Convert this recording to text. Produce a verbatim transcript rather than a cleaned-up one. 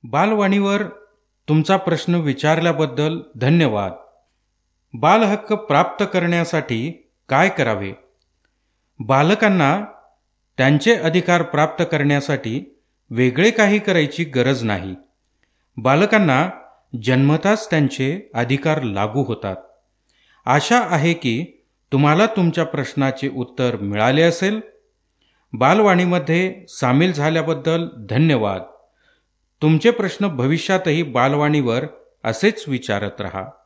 बालवाणीवर तुमचा प्रश्न विचारल्याबद्दल धन्यवाद. बालहक्क प्राप्त करण्यासाठी काय करावे? बालकांना त्यांचे अधिकार प्राप्त करण्यासाठी वेगळे काही करायची गरज नाही. बालकांना जन्मताच त्यांचे अधिकार लागू होतात. आशा आहे की तुम्हाला तुमच्या प्रश्नाचे उत्तर मिळाले असेल. बालवाणीमध्ये सामील झाल्याबद्दल धन्यवाद. तुमचे प्रश्न भविष्यातही बालवाणीवर असेच विचारत रहा.